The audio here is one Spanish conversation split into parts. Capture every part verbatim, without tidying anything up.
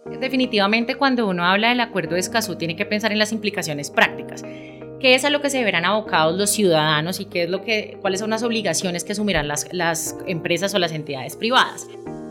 Definitivamente, cuando uno habla del Acuerdo de Escazú, tiene que pensar en las implicaciones prácticas. ¿Qué es a lo que se verán abocados los ciudadanos y qué es lo que, cuáles son las obligaciones que asumirán las, las empresas o las entidades privadas?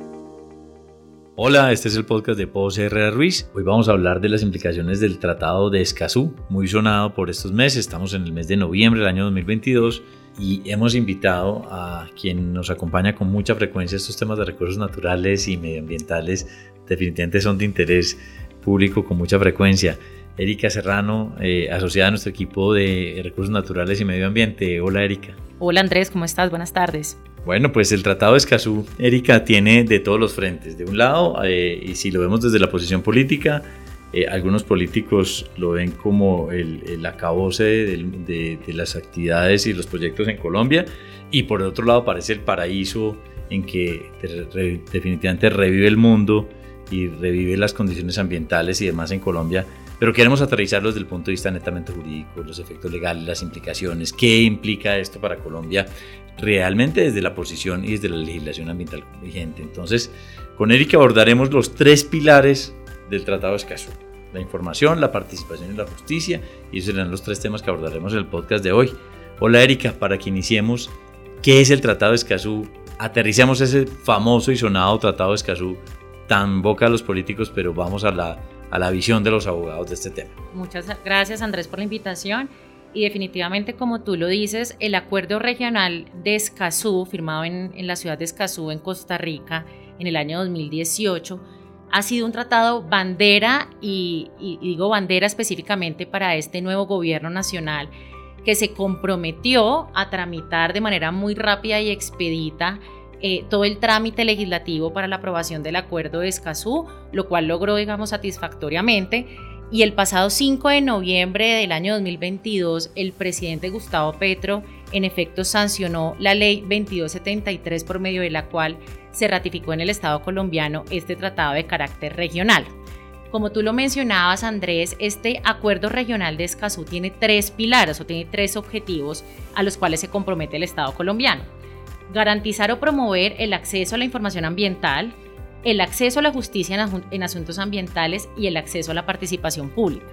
Hola, este es el podcast de Pose Herrera Ruiz. Hoy vamos a hablar de las implicaciones del Tratado de Escazú, muy sonado por estos meses. Estamos en el mes de noviembre del año dos mil veintidós y hemos invitado a quien nos acompaña con mucha frecuencia. Estos temas de recursos naturales y medioambientales definitivamente son de interés público con mucha frecuencia. Erika Serrano, eh, asociada a nuestro equipo de recursos naturales y medio ambiente. Hola, Erika. Hola, Andrés, ¿cómo estás? Buenas tardes. Bueno, pues el Tratado de Escazú, Erika, tiene de todos los frentes. De un lado, eh, y si lo vemos desde la posición política, eh, algunos políticos lo ven como el, el acabose de, de, de las actividades y los proyectos en Colombia, y por el otro lado parece el paraíso en que re, definitivamente revive el mundo y revive las condiciones ambientales y demás en Colombia. Pero queremos aterrizarlo desde el punto de vista netamente jurídico, los efectos legales, las implicaciones, qué implica esto para Colombia realmente desde la posición y desde la legislación ambiental vigente. Entonces, con Erika abordaremos los tres pilares del Tratado de Escazú: la información, la participación y la justicia, y esos serán los tres temas que abordaremos en el podcast de hoy. Hola, Erika, para que iniciemos, ¿qué es el Tratado de Escazú? Aterricemos ese famoso y sonado Tratado de Escazú, tan boca a los políticos, pero vamos a la a la visión de los abogados de este tema. Muchas gracias, Andrés, por la invitación. Y definitivamente, como tú lo dices, el Acuerdo Regional de Escazú, firmado en, en la ciudad de Escazú, en Costa Rica, en el año dos mil dieciocho, ha sido un tratado bandera, y, y, y digo bandera específicamente para este nuevo gobierno nacional, que se comprometió a tramitar de manera muy rápida y expedita Eh, todo el trámite legislativo para la aprobación del Acuerdo de Escazú, lo cual logró, digamos, satisfactoriamente. Y el pasado cinco de noviembre del año dos mil veintidós, el presidente Gustavo Petro, en efecto, sancionó la ley veintidós setenta y tres, por medio de la cual se ratificó en el Estado colombiano este tratado de carácter regional. Como tú lo mencionabas, Andrés, este Acuerdo Regional de Escazú tiene tres pilares o tiene tres objetivos a los cuales se compromete el Estado colombiano: garantizar o promover el acceso a la información ambiental, el acceso a la justicia en, en asuntos ambientales y el acceso a la participación pública.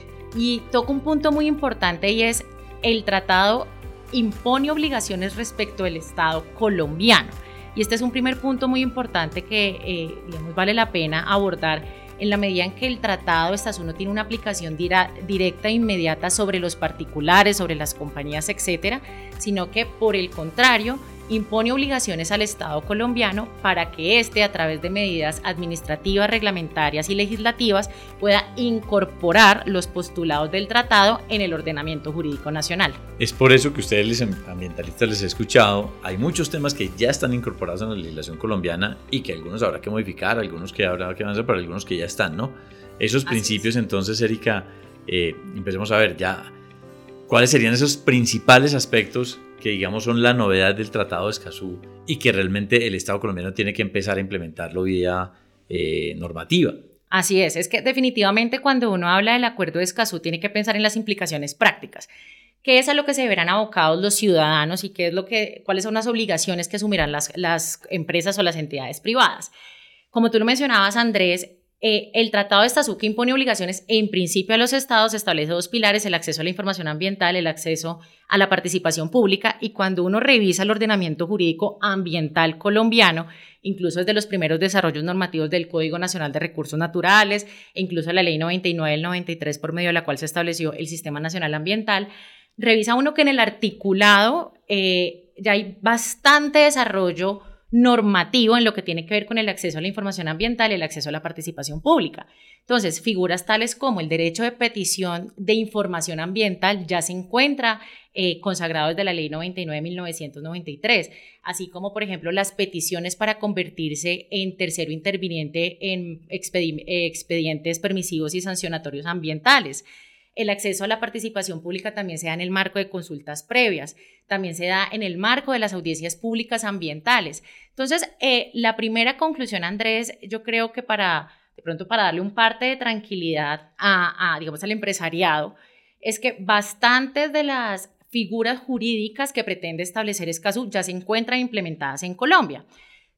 Y toca un punto muy importante, y es: el tratado impone obligaciones respecto del Estado colombiano. Y este es un primer punto muy importante que eh, digamos, vale la pena abordar, en la medida en que el Tratado de Escazú no tiene una aplicación dira, directa e inmediata sobre los particulares, sobre las compañías, etcétera, sino que, por el contrario, impone obligaciones al Estado colombiano para que éste, a través de medidas administrativas, reglamentarias y legislativas, pueda incorporar los postulados del tratado en el ordenamiento jurídico nacional. Es por eso que ustedes, los ambientalistas, les he escuchado. Hay muchos temas que ya están incorporados en la legislación colombiana y que algunos habrá que modificar, algunos que habrá que avanzar, pero algunos que ya están, ¿no? Esos Así principios, es. Entonces, Erika, eh, empecemos a ver ya cuáles serían esos principales aspectos que, digamos, son la novedad del Tratado de Escazú y que realmente el Estado colombiano tiene que empezar a implementarlo vía eh, normativa. Así es, es que definitivamente cuando uno habla del Acuerdo de Escazú tiene que pensar en las implicaciones prácticas. ¿Qué es a lo que se verán abocados los ciudadanos y qué es lo que, cuáles son las obligaciones que asumirán las, las empresas o las entidades privadas? Como tú lo mencionabas, Andrés, Eh, el Tratado de Escazú, que impone obligaciones en principio a los estados, establece dos pilares: el acceso a la información ambiental, el acceso a la participación pública. Y cuando uno revisa el ordenamiento jurídico ambiental colombiano, incluso desde los primeros desarrollos normativos del Código Nacional de Recursos Naturales e incluso la Ley noventa y nueve del noventa y tres, por medio de la cual se estableció el Sistema Nacional Ambiental, revisa uno que en el articulado eh, ya hay bastante desarrollo normativo en lo que tiene que ver con el acceso a la información ambiental y el acceso a la participación pública. Entonces, figuras tales como el derecho de petición de información ambiental ya se encuentra eh, consagrado desde la Ley noventa y nueve de mil novecientos noventa y tres, así como, por ejemplo, las peticiones para convertirse en tercero interviniente en expedi- eh, expedientes permisivos y sancionatorios ambientales. El acceso a la participación pública también se da en el marco de consultas previas, también se da en el marco de las audiencias públicas ambientales. Entonces, eh, la primera conclusión, Andrés, yo creo que para, de pronto para darle un parte de tranquilidad a, a, digamos, al empresariado, es que bastantes de las figuras jurídicas que pretende establecer Escazú ya se encuentran implementadas en Colombia.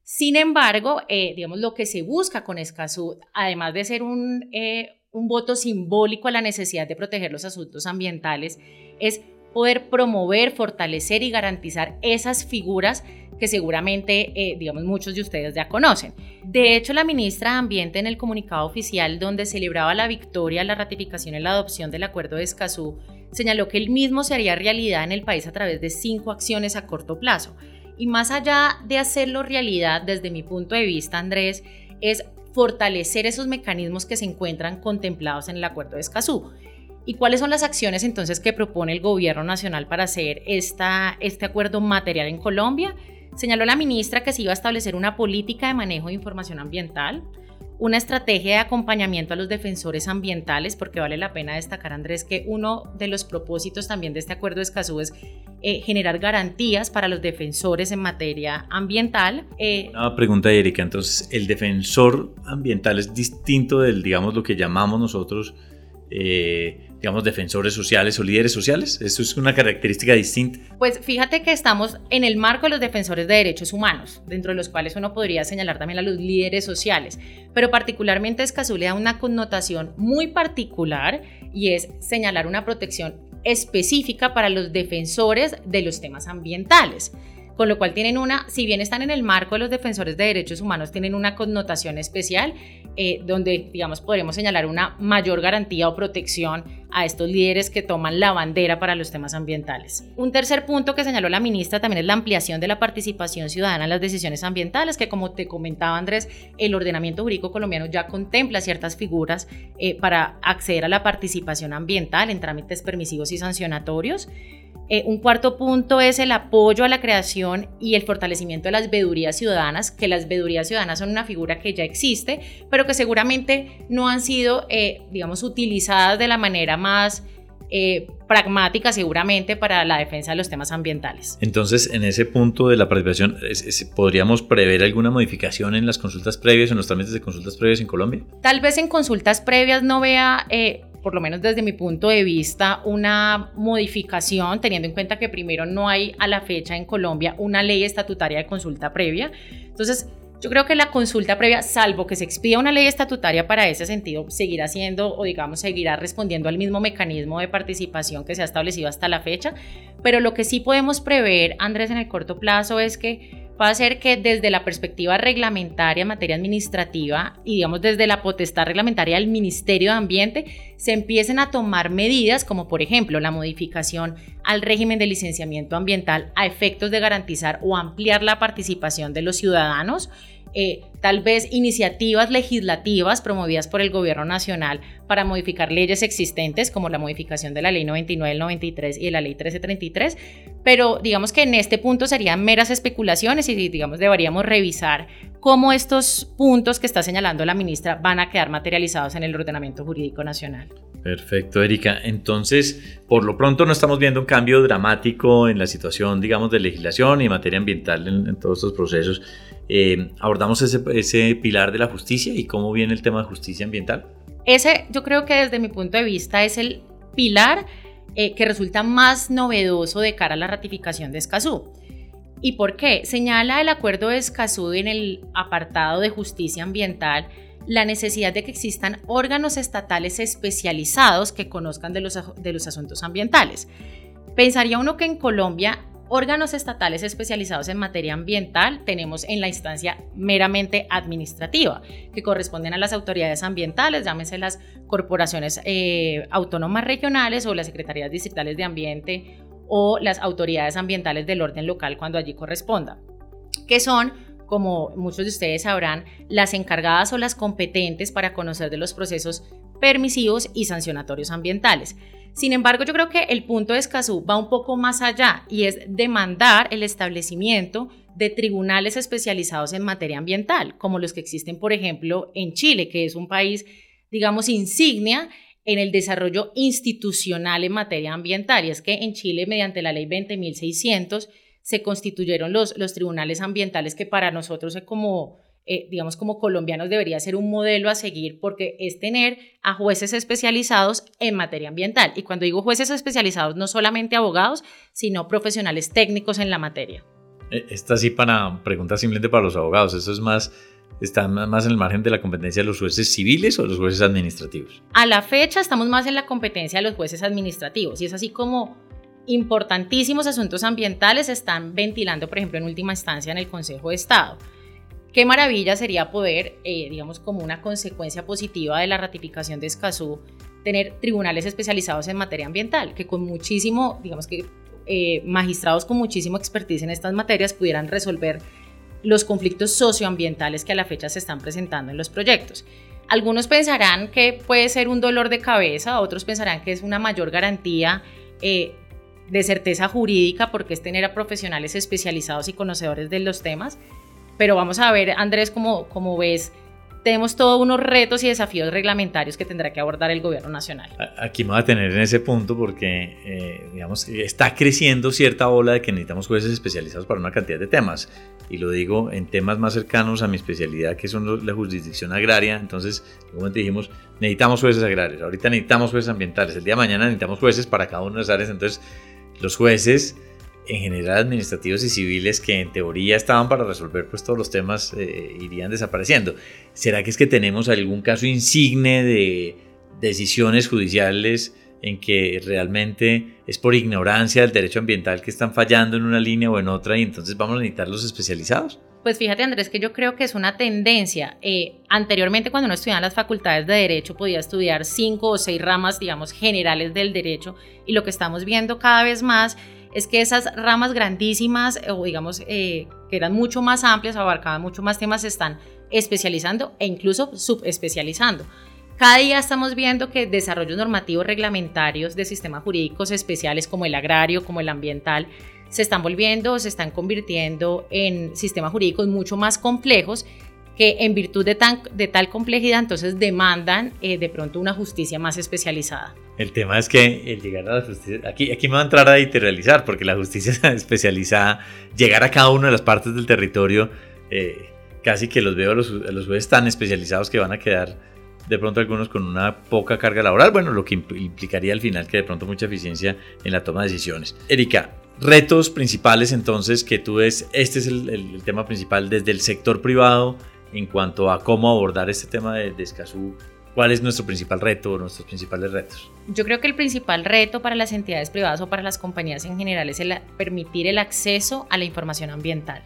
Sin embargo, eh, digamos, lo que se busca con Escazú, además de ser un, eh, un voto simbólico a la necesidad de proteger los asuntos ambientales, es poder promover, fortalecer y garantizar esas figuras que seguramente, eh, digamos, muchos de ustedes ya conocen. De hecho, la ministra de Ambiente, en el comunicado oficial donde celebraba la victoria, la ratificación y la adopción del Acuerdo de Escazú, señaló que el mismo se haría realidad en el país a través de cinco acciones a corto plazo. Y más allá de hacerlo realidad, desde mi punto de vista, Andrés, es fortalecer esos mecanismos que se encuentran contemplados en el Acuerdo de Escazú. ¿Y cuáles son las acciones entonces que propone el Gobierno Nacional para hacer esta, este acuerdo material en Colombia? Señaló la ministra que se iba a establecer una política de manejo de información ambiental, una estrategia de acompañamiento a los defensores ambientales, porque vale la pena destacar, Andrés, que uno de los propósitos también de este acuerdo de Escazú es eh, generar garantías para los defensores en materia ambiental. Eh, una pregunta, Erika, entonces, ¿el defensor ambiental es distinto del, digamos, lo que llamamos nosotros, eh, digamos, defensores sociales o líderes sociales? ¿Eso es una característica distinta? Pues fíjate que estamos en el marco de los defensores de derechos humanos, dentro de los cuales uno podría señalar también a los líderes sociales, pero particularmente Escazú le da una connotación muy particular y es señalar una protección específica para los defensores de los temas ambientales. Con lo cual tienen una, si bien están en el marco de los defensores de derechos humanos, tienen una connotación especial eh, donde, digamos, podremos señalar una mayor garantía o protección a estos líderes que toman la bandera para los temas ambientales. Un tercer punto que señaló la ministra también es la ampliación de la participación ciudadana en las decisiones ambientales, que como te comentaba, Andrés, el ordenamiento jurídico colombiano ya contempla ciertas figuras eh, para acceder a la participación ambiental en trámites permisivos y sancionatorios. Eh, un cuarto punto es el apoyo a la creación y el fortalecimiento de las veedurías ciudadanas, que las veedurías ciudadanas son una figura que ya existe, pero que seguramente no han sido, eh, digamos, utilizadas de la manera más eh, pragmática seguramente para la defensa de los temas ambientales. Entonces, en ese punto de la participación, es, es, ¿podríamos prever alguna modificación en las consultas previas, en los trámites de consultas previas en Colombia? Tal vez en consultas previas no vea... Eh, por lo menos desde mi punto de vista, una modificación, teniendo en cuenta que primero no hay a la fecha en Colombia una ley estatutaria de consulta previa. Entonces, yo creo que la consulta previa, salvo que se expida una ley estatutaria para ese sentido, seguirá siendo o digamos seguirá respondiendo al mismo mecanismo de participación que se ha establecido hasta la fecha. Pero lo que sí podemos prever, Andrés, en el corto plazo es que va a ser que desde la perspectiva reglamentaria en materia administrativa y digamos desde la potestad reglamentaria del Ministerio de Ambiente se empiecen a tomar medidas como por ejemplo la modificación al régimen de licenciamiento ambiental a efectos de garantizar o ampliar la participación de los ciudadanos. Eh, tal vez iniciativas legislativas promovidas por el Gobierno Nacional para modificar leyes existentes, como la modificación de la Ley noventa y nueve del noventa y tres y de la Ley trece treinta y tres, pero digamos que en este punto serían meras especulaciones y digamos deberíamos revisar cómo estos puntos que está señalando la ministra van a quedar materializados en el ordenamiento jurídico nacional. Perfecto, Erika. Entonces, por lo pronto no estamos viendo un cambio dramático en la situación, digamos, de legislación y en materia ambiental en, en todos estos procesos. Eh, abordamos ese, ese pilar de la justicia y cómo viene el tema de justicia ambiental. Ese, yo creo que desde mi punto de vista es el pilar eh, que resulta más novedoso de cara a la ratificación de Escazú. ¿Y por qué? Señala el acuerdo de Escazú en el apartado de justicia ambiental la necesidad de que existan órganos estatales especializados que conozcan de los, de los asuntos ambientales. Pensaría uno que en Colombia órganos estatales especializados en materia ambiental tenemos en la instancia meramente administrativa, que corresponden a las autoridades ambientales, llámense las corporaciones eh, autónomas regionales o las secretarías distritales de ambiente o las autoridades ambientales del orden local cuando allí corresponda, que son, como muchos de ustedes sabrán, las encargadas o las competentes para conocer de los procesos permisivos y sancionatorios ambientales. Sin embargo, yo creo que el punto de Escazú va un poco más allá y es demandar el establecimiento de tribunales especializados en materia ambiental, como los que existen, por ejemplo, en Chile, que es un país, digamos, insignia en el desarrollo institucional en materia ambiental. Y es que en Chile, mediante la ley veinte mil seiscientos, se constituyeron los, los tribunales ambientales que para nosotros es como, eh, digamos, como colombianos debería ser un modelo a seguir porque es tener a jueces especializados en materia ambiental. Y cuando digo jueces especializados, no solamente abogados, sino profesionales técnicos en la materia. Esta sí para preguntas simplemente para los abogados, eso es más, está más en el margen de la competencia de los jueces civiles o los jueces administrativos. A la fecha estamos más en la competencia de los jueces administrativos y es así como importantísimos asuntos ambientales se están ventilando, por ejemplo, en última instancia en el Consejo de Estado. Qué maravilla sería poder, eh, digamos, como una consecuencia positiva de la ratificación de Escazú, tener tribunales especializados en materia ambiental, que con muchísimo, digamos que eh, magistrados con muchísimo expertise en estas materias pudieran resolver los conflictos socioambientales que a la fecha se están presentando en los proyectos. Algunos pensarán que puede ser un dolor de cabeza, otros pensarán que es una mayor garantía eh, de certeza jurídica porque es tener a profesionales especializados y conocedores de los temas. Pero vamos a ver, Andrés, como, como ves, tenemos todos unos retos y desafíos reglamentarios que tendrá que abordar el gobierno nacional. Aquí me voy a tener en ese punto porque, eh, digamos, está creciendo cierta ola de que necesitamos jueces especializados para una cantidad de temas. Y lo digo en temas más cercanos a mi especialidad, que son la jurisdicción agraria. Entonces, como dijimos, necesitamos jueces agrarios. Ahorita necesitamos jueces ambientales. El día de mañana necesitamos jueces para cada una de las áreas. Entonces, los jueces en general administrativos y civiles que en teoría estaban para resolver pues todos los temas eh, irían desapareciendo. ¿Será que es que tenemos algún caso insigne de decisiones judiciales en que realmente es por ignorancia del derecho ambiental que están fallando en una línea o en otra y entonces vamos a necesitar los especializados? Pues fíjate, Andrés, que yo creo que es una tendencia. Eh, anteriormente, cuando uno estudiaba en las facultades de Derecho, podía estudiar cinco o seis ramas, digamos, generales del derecho, y lo que estamos viendo cada vez más es que esas ramas grandísimas, o digamos, eh, que eran mucho más amplias, abarcaban mucho más temas, se están especializando e incluso subespecializando. Cada día estamos viendo que desarrollos normativos reglamentarios de sistemas jurídicos especiales como el agrario, como el ambiental, se están volviendo o se están convirtiendo en sistemas jurídicos mucho más complejos que en virtud de, tan, de tal complejidad entonces demandan eh, de pronto una justicia más especializada. El tema es que el llegar a la justicia, aquí, aquí me va a entrar a editorializar porque la justicia especializada, llegar a cada una de las partes del territorio, eh, casi que los veo a los, a los jueces tan especializados que van a quedar de pronto algunos con una poca carga laboral, bueno, lo que implicaría al final que de pronto mucha eficiencia en la toma de decisiones. Erika, retos principales entonces que tú ves, este es el, el, el tema principal desde el sector privado en cuanto a cómo abordar este tema de, de Escazú. ¿Cuál es nuestro principal reto o nuestros principales retos? Yo creo que el principal reto para las entidades privadas o para las compañías en general es el permitir el acceso a la información ambiental.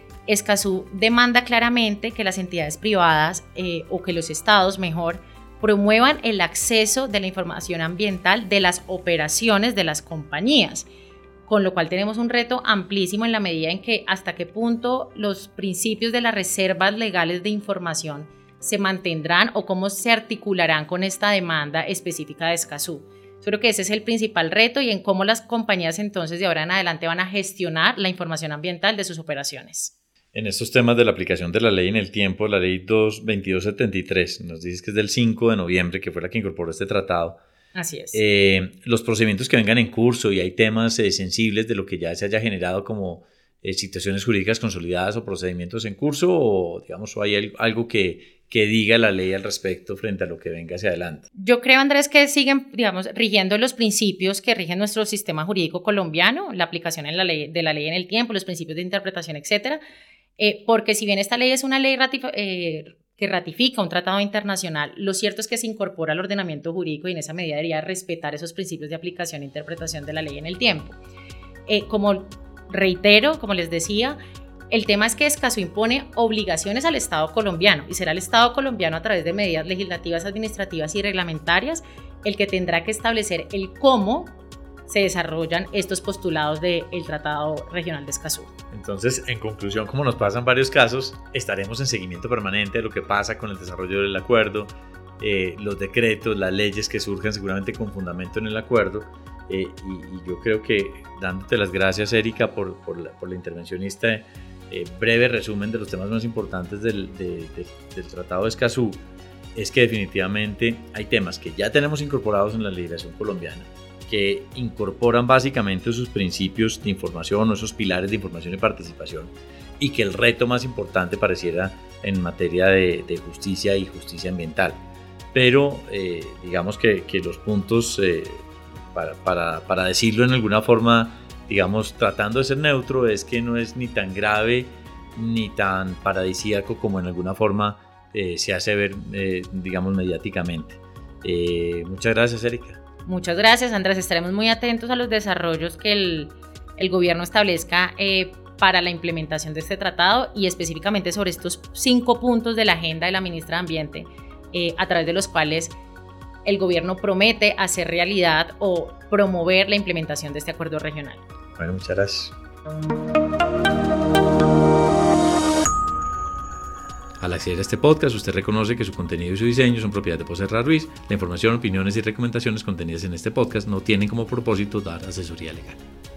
Escazú demanda claramente que las entidades privadas eh, o que los estados mejor promuevan el acceso de la información ambiental de las operaciones de las compañías, con lo cual tenemos un reto amplísimo en la medida en que hasta qué punto los principios de las reservas legales de información se mantendrán o cómo se articularán con esta demanda específica de Escazú. Yo creo que ese es el principal reto y en cómo las compañías entonces de ahora en adelante van a gestionar la información ambiental de sus operaciones. En estos temas de la aplicación de la ley en el tiempo, la ley dos veintidós setenta y tres, nos dices que es del cinco de noviembre, que fue la que incorporó este tratado. Así es. Eh, los procedimientos que vengan en curso y hay temas eh, sensibles de lo que ya se haya generado como eh, situaciones jurídicas consolidadas o procedimientos en curso, o digamos, o hay algo que, que diga la ley al respecto frente a lo que venga hacia adelante. Yo creo, Andrés, que siguen, digamos, rigiendo los principios que rigen nuestro sistema jurídico colombiano, la aplicación en la ley, de la ley en el tiempo, los principios de interpretación, etcétera. Eh, porque si bien esta ley es una ley ratif- eh, que ratifica un tratado internacional, lo cierto es que se incorpora al ordenamiento jurídico y en esa medida debería respetar esos principios de aplicación e interpretación de la ley en el tiempo. Eh, como reitero, como les decía, el tema es que Escazú impone obligaciones al Estado colombiano y será el Estado colombiano a través de medidas legislativas, administrativas y reglamentarias el que tendrá que establecer el cómo se desarrollan estos postulados del Tratado Regional de Escazú. Entonces, en conclusión, como nos pasan varios casos, estaremos en seguimiento permanente de lo que pasa con el desarrollo del acuerdo, eh, los decretos, las leyes que surjan seguramente con fundamento en el acuerdo, eh, y, y yo creo que dándote las gracias, Erika, por, por, la, por la intervención y este eh, breve resumen de los temas más importantes del, de, de, del Tratado de Escazú, es que definitivamente hay temas que ya tenemos incorporados en la legislación colombiana, que incorporan básicamente sus principios de información o esos pilares de información y participación, y que el reto más importante pareciera en materia de, de justicia y justicia ambiental. Pero eh, digamos que, que los puntos, eh, para, para, para decirlo en alguna forma, digamos, tratando de ser neutro, es que no es ni tan grave ni tan paradisíaco como en alguna forma eh, se hace ver, eh, digamos, mediáticamente. Eh, muchas gracias, Erika. Muchas gracias, Andrés. Estaremos muy atentos a los desarrollos que el, el gobierno establezca eh, para la implementación de este tratado y específicamente sobre estos cinco puntos de la agenda de la ministra de Ambiente, eh, a través de los cuales el gobierno promete hacer realidad o promover la implementación de este acuerdo regional. Bueno, muchas gracias. Al acceder a este podcast, usted reconoce que su contenido y su diseño son propiedad de Poserra Ruiz. La información, opiniones y recomendaciones contenidas en este podcast no tienen como propósito dar asesoría legal.